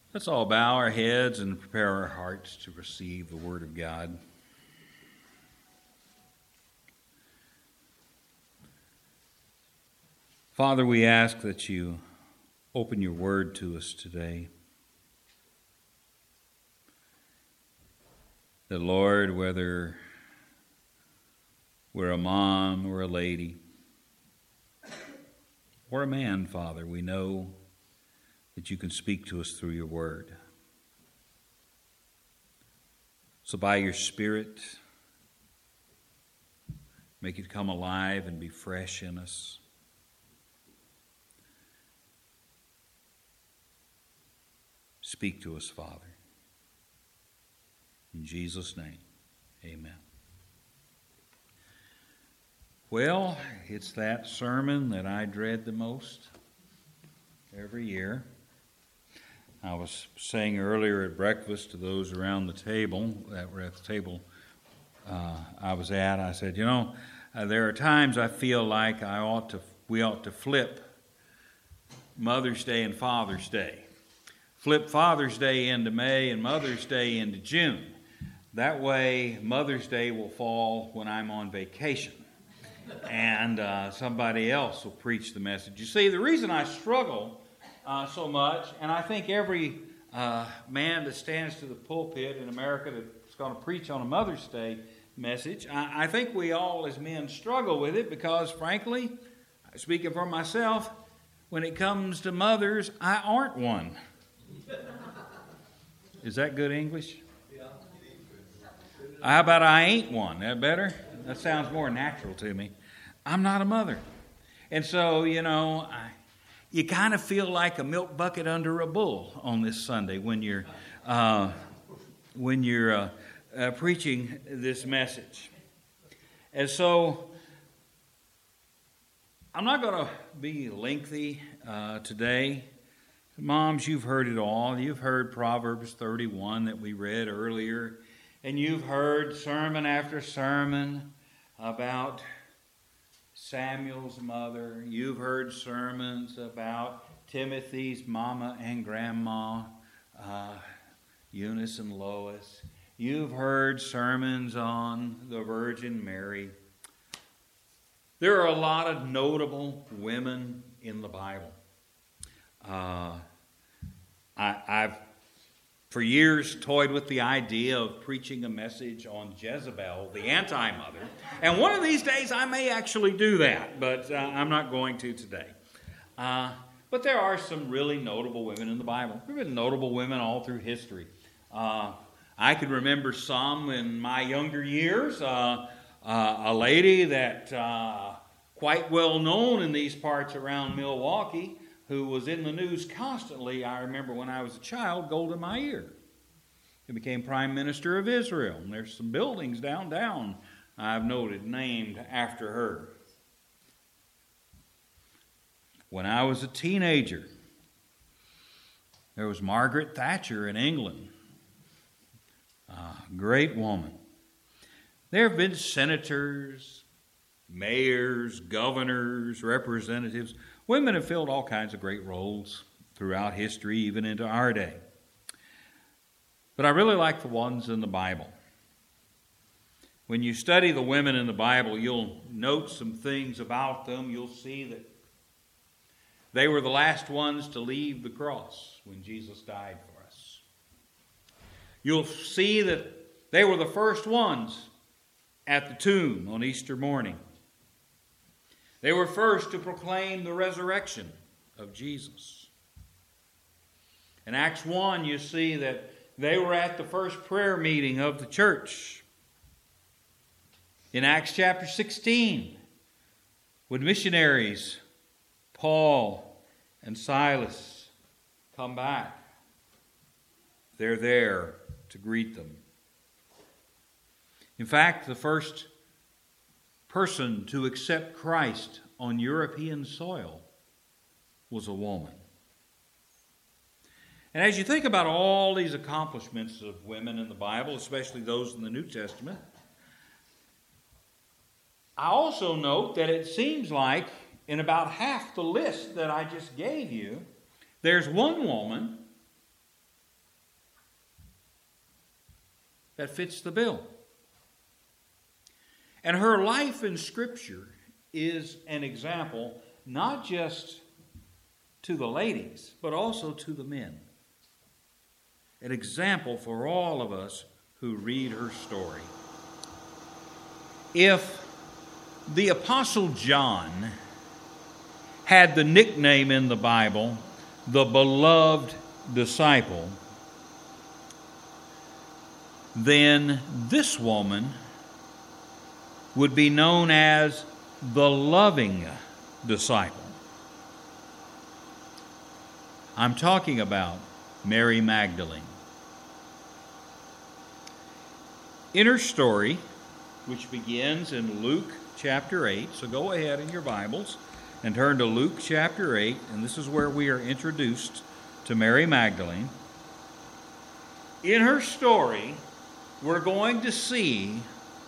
Let's all bow our heads and prepare our hearts to receive the Word of God. Father, we ask that you open your Word to us today. That, Lord, whether we're a mom or a lady or a man, Father, we know that you can speak to us through your word. So by your Spirit, make it come alive and be fresh in us. Speak to us, Father. In Jesus' name, amen. Well, it's that sermon that I dread the most every year. I was saying earlier at breakfast to those around the table that were at the table I was at, I said, there are times I feel like we ought to flip Mother's Day and Father's Day. Flip Father's Day into May and Mother's Day into June. That way Mother's Day will fall when I'm on vacation and somebody else will preach the message. You see, the reason I struggle so much, and I think every man that stands to the pulpit in America that's going to preach on a Mother's Day message, I think we all as men struggle with it because, frankly, speaking for myself, when it comes to mothers, I aren't one. Is that good English? How about I ain't one? That better? That sounds more natural to me. I'm not a mother. And so, you kind of feel like a milk bucket under a bull on this Sunday when you're preaching this message. And so I'm not going to be lengthy today. Moms, you've heard it all. You've heard Proverbs 31 that we read earlier, and you've heard sermon after sermon about Samuel's mother. You've heard sermons about Timothy's mama and grandma, Eunice and Lois. You've heard sermons on the Virgin Mary. There are a lot of notable women in the Bible. I've for years toyed with the idea of preaching a message on Jezebel, the anti-mother. And one of these days I may actually do that, but I'm not going to today. But there are some really notable women in the Bible. There have been notable women all through history. I can remember some in my younger years. A lady that quite well known in these parts around Milwaukee, who was in the news constantly, I remember when I was a child, Golda Meir. He became Prime Minister of Israel. And there's some buildings downtown, I've noted, named after her. When I was a teenager, there was Margaret Thatcher in England. Great woman. There have been senators, mayors, governors, representatives. Women have filled all kinds of great roles throughout history, even into our day. But I really like the ones in the Bible. When you study the women in the Bible, you'll note some things about them. You'll see that they were the last ones to leave the cross when Jesus died for us. You'll see that they were the first ones at the tomb on Easter morning. They were first to proclaim the resurrection of Jesus. In Acts 1, you see that they were at the first prayer meeting of the church. In Acts chapter 16, when missionaries, Paul and Silas, come back, they're there to greet them. In fact, the first person to accept Christ on European soil was a woman. And as you think about all these accomplishments of women in the Bible, especially those in the New Testament, I also note that it seems like in about half the list that I just gave you, there's one woman that fits the bill. And her life in Scripture is an example, not just to the ladies, but also to the men. An example for all of us who read her story. If the Apostle John had the nickname in the Bible, the beloved disciple, then this woman would be known as the loving disciple. I'm talking about Mary Magdalene. In her story, which begins in Luke chapter 8, so go ahead in your Bibles and turn to Luke chapter 8, and this is where we are introduced to Mary Magdalene. In her story, we're going to see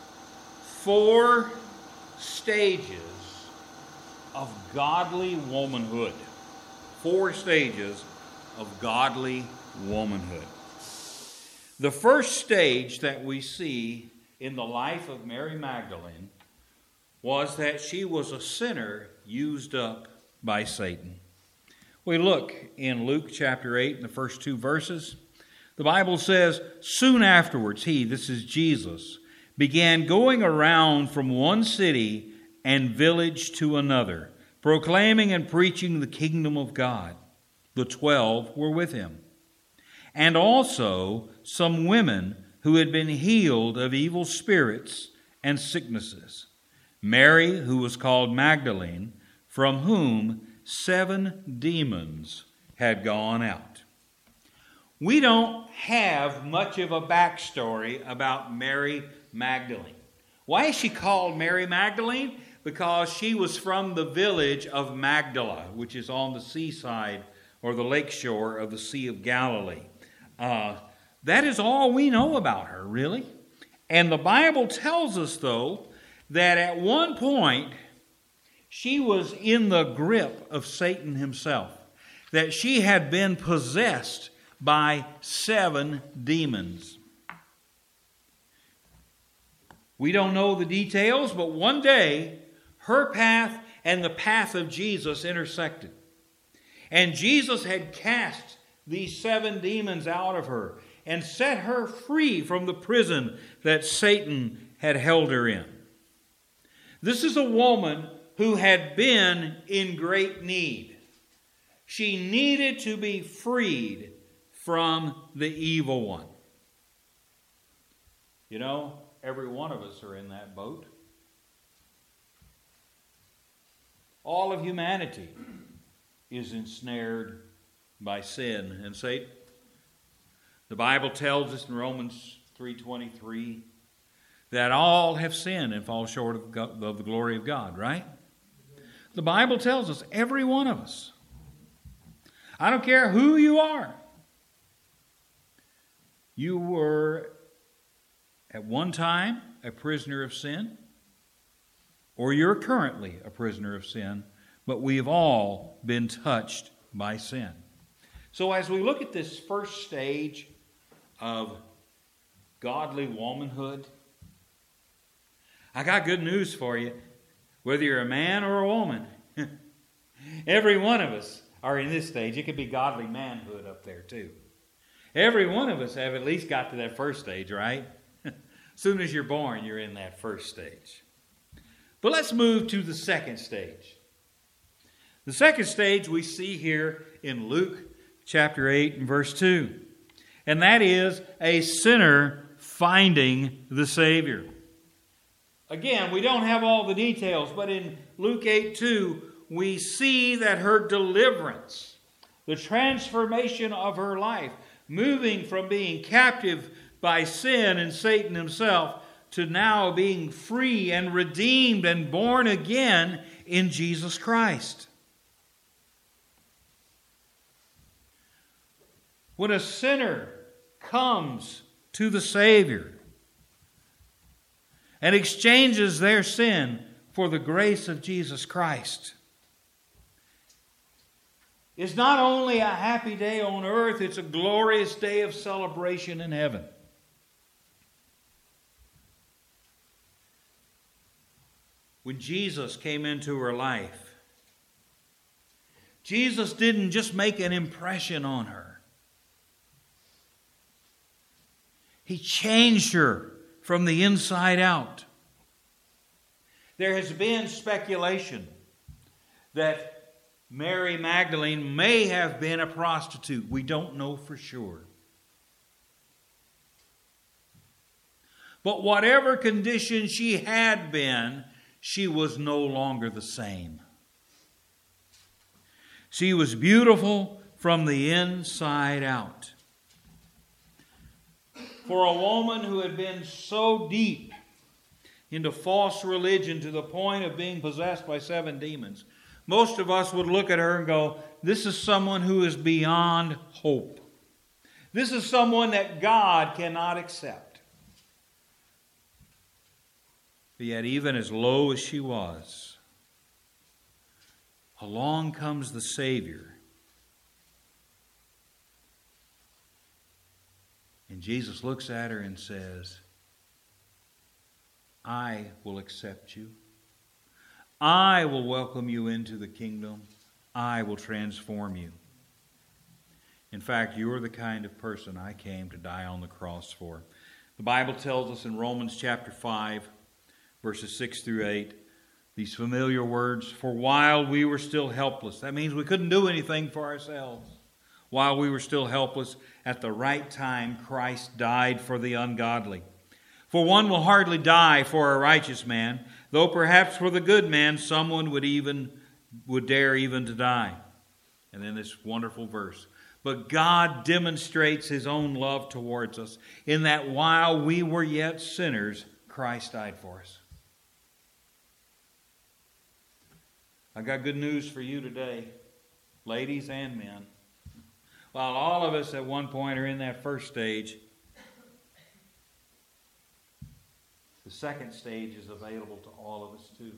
4 stages of godly womanhood. 4 stages of godly womanhood. The first stage that we see in the life of Mary Magdalene was that she was a sinner used up by Satan. We look in Luke chapter 8 in the first 2 verses. The Bible says, "Soon afterwards he," this is Jesus, "began going around from one city and village to another, proclaiming and preaching the kingdom of God. The 12 were with him, and also some women who had been healed of evil spirits and sicknesses. Mary, who was called Magdalene, from whom 7 demons had gone out." We don't have much of a backstory about Mary Magdalene. Why is she called Mary Magdalene? Because she was from the village of Magdala, which is on the seaside or the lakeshore of the Sea of Galilee. That is all we know about her, really. And the Bible tells us, though, that at one point she was in the grip of Satan himself, that she had been possessed by 7 demons. We don't know the details, but one day her path and the path of Jesus intersected. And Jesus had cast these 7 demons out of her and set her free from the prison that Satan had held her in. This is a woman who had been in great need. She needed to be freed from the evil one. You know, every one of us are in that boat. All of humanity is ensnared by sin and Satan. The Bible tells us in Romans 3:23 that all have sinned and fall short of the glory of God, right? The Bible tells us, every one of us. I don't care who you are. You were at one time a prisoner of sin, or you're currently a prisoner of sin, but we've all been touched by sin. So as we look at this first stage of godly womanhood, I got good news for you. Whether you're a man or a woman, every one of us are in this stage. It could be godly manhood up there too. Every one of us have at least got to that first stage, right? As soon as you're born, you're in that first stage. But let's move to the second stage. The second stage we see here in Luke chapter 8 and verse 2. And that is a sinner finding the Savior. Again, we don't have all the details, but in Luke 8:2, we see that her deliverance, the transformation of her life, moving from being captive by sin and Satan himself to now being free and redeemed and born again in Jesus Christ. When a sinner comes to the Savior and exchanges their sin for the grace of Jesus Christ, it's not only a happy day on earth, it's a glorious day of celebration in heaven. when Jesus came into her life, Jesus didn't just make an impression on her. He changed her from the inside out. There has been speculation that Mary Magdalene may have been a prostitute. We don't know for sure. But whatever condition she had been, she was no longer the same. She was beautiful from the inside out. For a woman who had been so deep into false religion to the point of being possessed by 7 demons, most of us would look at her and go, this is someone who is beyond hope. This is someone that God cannot accept. But yet, even as low as she was, along comes the Savior. And Jesus looks at her and says, I will accept you. I will welcome you into the kingdom. I will transform you. In fact, you are the kind of person I came to die on the cross for. The Bible tells us in Romans chapter 5, verses 6 through 8, these familiar words, for while we were still helpless, that means we couldn't do anything for ourselves. While we were still helpless, at the right time, Christ died for the ungodly. For one will hardly die for a righteous man, though perhaps for the good man someone would dare even to die. And then this wonderful verse. But God demonstrates His own love towards us, in that while we were yet sinners, Christ died for us. I got good news for you today, ladies and men. While all of us at one point are in that first stage, the second stage is available to all of us too.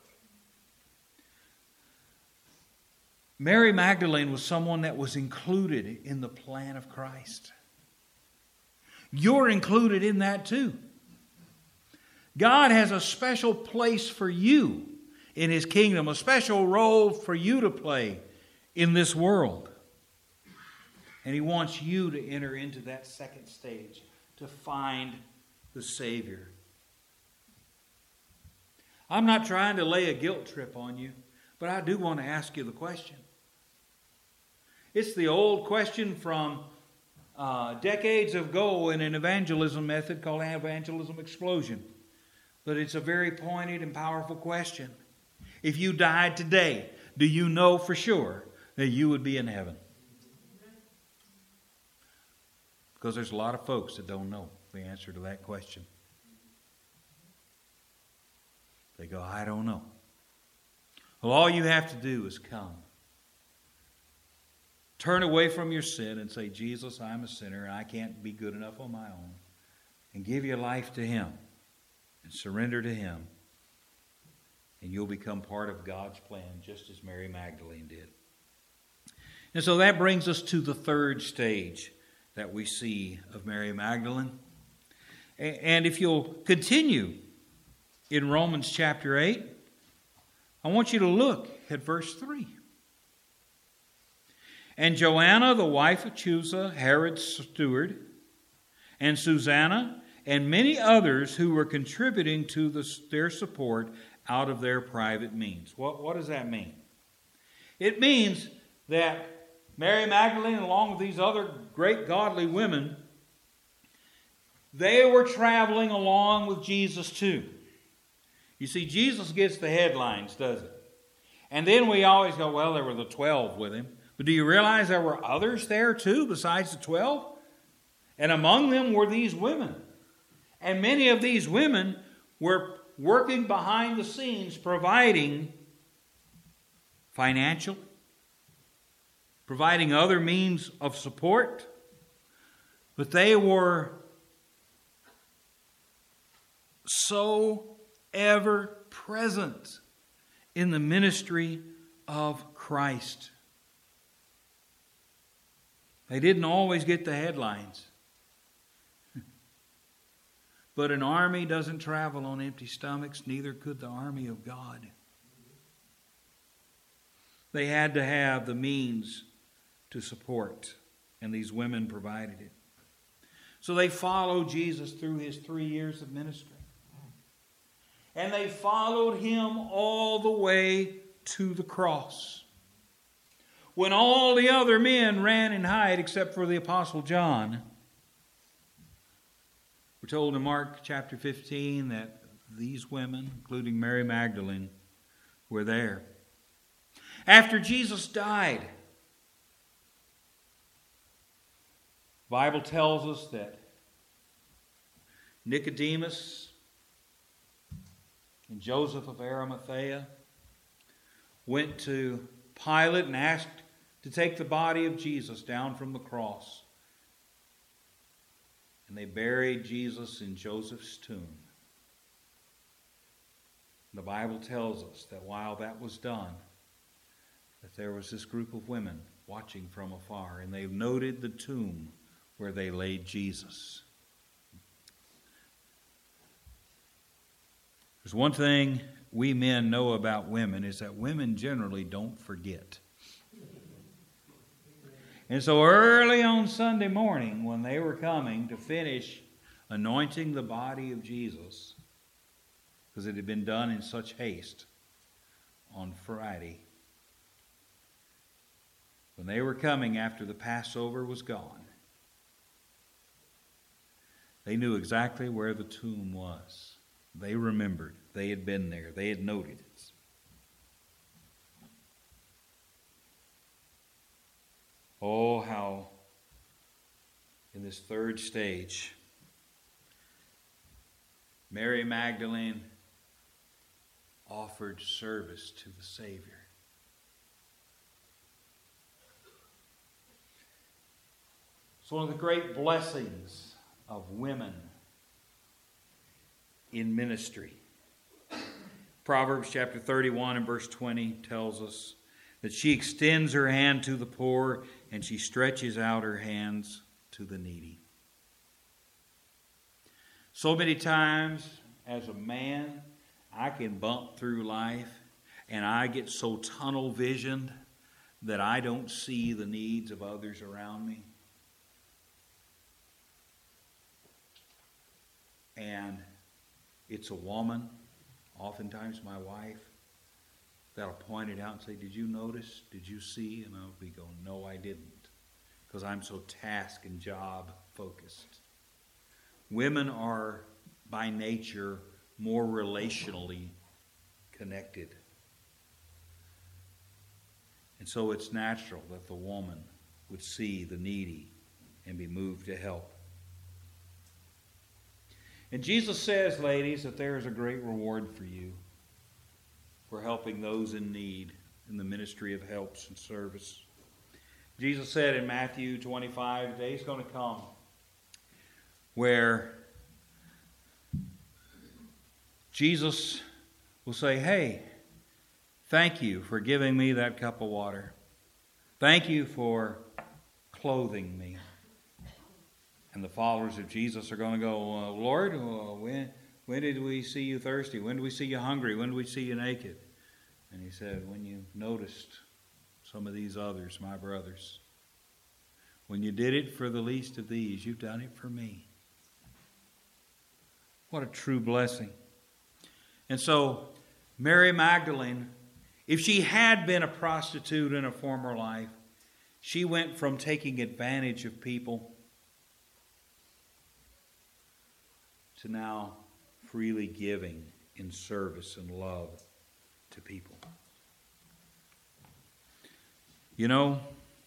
Mary Magdalene was someone that was included in the plan of Christ. You're included in that too. God has a special place for you in His kingdom, a special role for you to play in this world. And He wants you to enter into that second stage, to find the Savior. I'm not trying to lay a guilt trip on you, but I do want to ask you the question. It's the old question from decades ago in an evangelism method called evangelism explosion. But it's a very pointed and powerful question. If you died today, do you know for sure that you would be in heaven? Because there's a lot of folks that don't know the answer to that question. They go, I don't know. Well, all you have to do is come. Turn away from your sin and say, Jesus, I'm a sinner and I can't be good enough on my own. And give your life to Him and surrender to Him. And you'll become part of God's plan, just as Mary Magdalene did. And so that brings us to the third stage that we see of Mary Magdalene. And if you'll continue in Romans chapter 8, I want you to look at verse 3. And Joanna, the wife of Chuza, Herod's steward, and Susanna, and many others who were contributing to their support out of their private means. What does that mean? It means that Mary Magdalene, along with these other great godly women, they were traveling along with Jesus too. You see, Jesus gets the headlines, doesn't he? And then we always go, well, there were the 12 with him. But do you realize there were others there too besides the 12? And among them were these women. And many of these women were working behind the scenes, providing financial, providing other means of support. But they were so ever present in the ministry of Christ. They didn't always get the headlines. But an army doesn't travel on empty stomachs, neither could the army of God. They had to have the means to support, and these women provided it. So they followed Jesus through his 3 years of ministry. And they followed him all the way to the cross. When all the other men ran and hid except for the Apostle John, we're told in Mark chapter 15 that these women, including Mary Magdalene, were there. After Jesus died, the Bible tells us that Nicodemus and Joseph of Arimathea went to Pilate and asked to take the body of Jesus down from the cross. And they buried Jesus in Joseph's tomb. The Bible tells us that while that was done, that there was this group of women watching from afar, and they noted the tomb where they laid Jesus. There's one thing we men know about women, is that women generally don't forget. And so early on Sunday morning, when they were coming to finish anointing the body of Jesus, because it had been done in such haste on Friday, when they were coming after the Passover was gone, they knew exactly where the tomb was. They remembered. They had been there. They had noted it. Oh, how in this third stage, Mary Magdalene offered service to the Savior. It's one of the great blessings of women in ministry. Proverbs chapter 31 and verse 20 tells us that she extends her hand to the poor and she stretches out her hands to the needy. So many times as a man, I can bump through life and I get so tunnel visioned that I don't see the needs of others around me. And it's a woman, oftentimes my wife, that'll point it out and say, "Did you notice? Did you see?" And I'll be going, "No, I didn't," because I'm so task and job focused. Women are, by nature, more relationally connected. And so it's natural that the woman would see the needy and be moved to help. And Jesus says, ladies, that there is a great reward for you for helping those in need in the ministry of helps and service. Jesus said in Matthew 25, the day is going to come where Jesus will say, "Hey, thank you for giving me that cup of water. Thank you for clothing me." And the followers of Jesus are going to go, "Lord, when did we see you thirsty? When did we see you hungry? When did we see you naked?" And he said, "When you noticed some of these others, my brothers. When you did it for the least of these, you've done it for me." What a true blessing. And so, Mary Magdalene, if she had been a prostitute in a former life, she went from taking advantage of people to now freely giving in service and love to people. You know,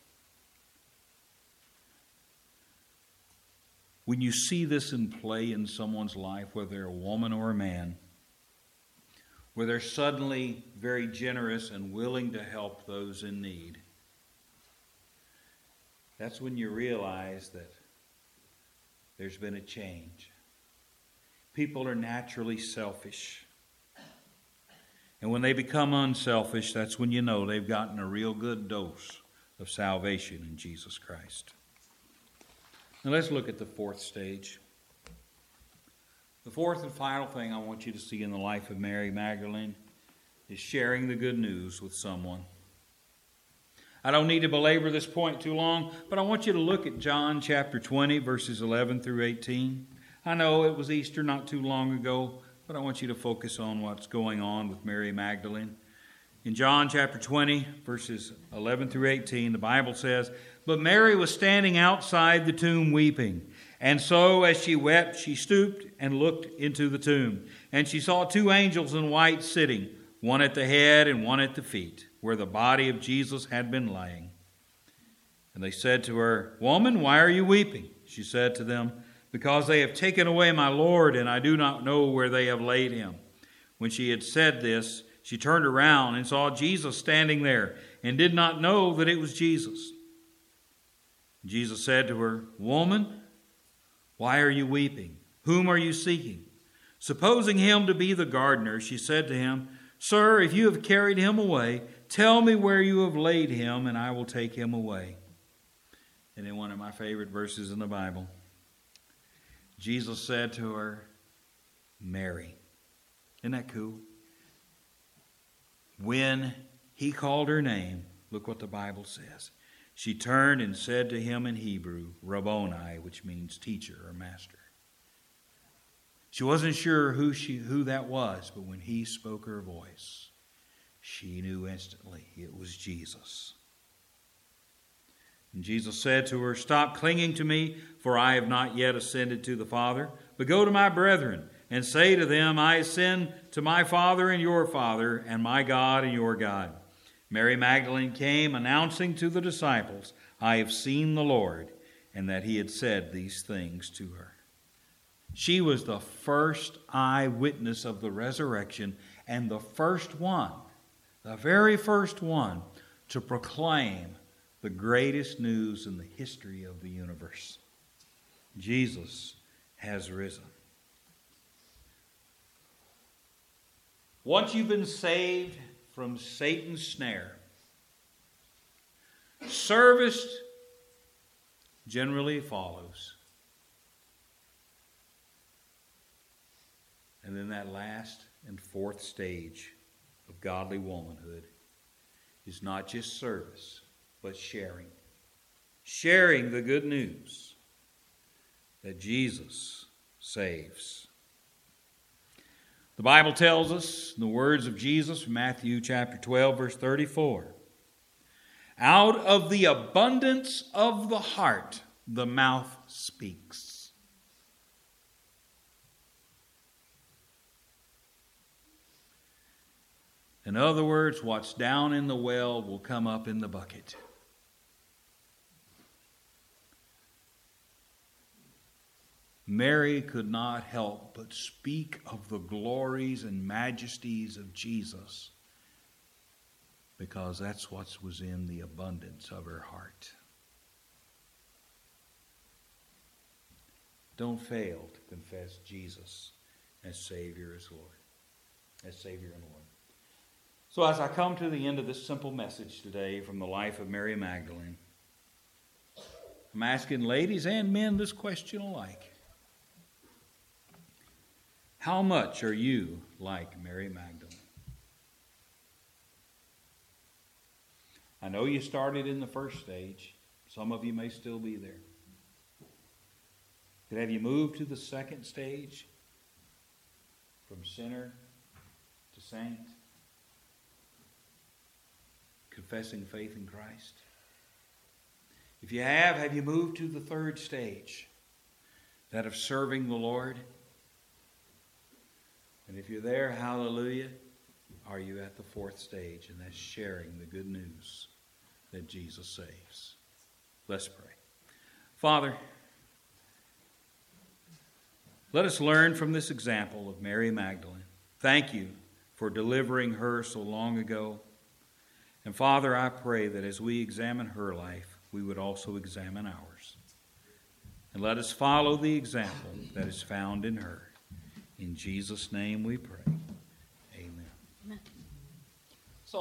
when you see this in play in someone's life, whether they're a woman or a man, where they're suddenly very generous and willing to help those in need, that's when you realize that there's been a change. People are naturally selfish. And when they become unselfish, that's when you know they've gotten a real good dose of salvation in Jesus Christ. Now let's look at the fourth stage. The fourth and final thing I want you to see in the life of Mary Magdalene is sharing the good news with someone. I don't need to belabor this point too long, but I want you to look at John chapter 20, verses 11 through 18. I know it was Easter not too long ago, but I want you to focus on what's going on with Mary Magdalene. In John chapter 20, verses 11 through 18, the Bible says, "But Mary was standing outside the tomb weeping. And so as she wept, she stooped and looked into the tomb. And she saw two angels in white sitting, one at the head and one at the feet, where the body of Jesus had been lying. And they said to her, 'Woman, why are you weeping?' She said to them, 'Because they have taken away my Lord, and I do not know where they have laid him.' When she had said this, she turned around and saw Jesus standing there, and did not know that it was Jesus. Jesus said to her, 'Woman, why are you weeping? Whom are you seeking?' Supposing him to be the gardener, she said to him, 'Sir, if you have carried him away, tell me where you have laid him, and I will take him away.'" And in one of my favorite verses in the Bible, Jesus said to her, "Mary." Isn't that cool? When he called her name, look what the Bible says. She turned and said to him in Hebrew, Rabboni, which means teacher or master. She wasn't sure who that was, but when he spoke her voice, she knew instantly it was Jesus. And Jesus said to her, "Stop clinging to me, for I have not yet ascended to the Father, but go to my brethren and say to them, I ascend to my Father and your Father, and my God and your God." Mary Magdalene came, announcing to the disciples, "I have seen the Lord," and that he had said these things to her. She was the first eyewitness of the resurrection, and the first one, the very first one, to proclaim the greatest news in the history of the universe. Jesus has risen. Once you've been saved from Satan's snare, service generally follows. And then that last and fourth stage of godly womanhood is not just service, but sharing. Sharing the good news that Jesus saves. The Bible tells us, in the words of Jesus from Matthew chapter 12, verse 34, "Out of the abundance of the heart, the mouth speaks." In other words, what's down in the well will come up in the bucket. Mary could not help but speak of the glories and majesties of Jesus, because that's what was in the abundance of her heart. Don't fail to confess Jesus as Savior, as Lord, as Savior and Lord. So as I come to the end of this simple message today from the life of Mary Magdalene, I'm asking ladies and men this question alike. How much are you like Mary Magdalene? I know you started in the first stage. Some of you may still be there. But have you moved to the second stage? From sinner to saint? Confessing faith in Christ? If you have you moved to the third stage? That of serving the Lord? And if you're there, hallelujah, are you at the fourth stage? And that's sharing the good news that Jesus saves. Let's pray. Father, let us learn from this example of Mary Magdalene. Thank you for delivering her so long ago. And Father, I pray that as we examine her life, we would also examine ours. And let us follow the example that is found in her. In Jesus' name we pray.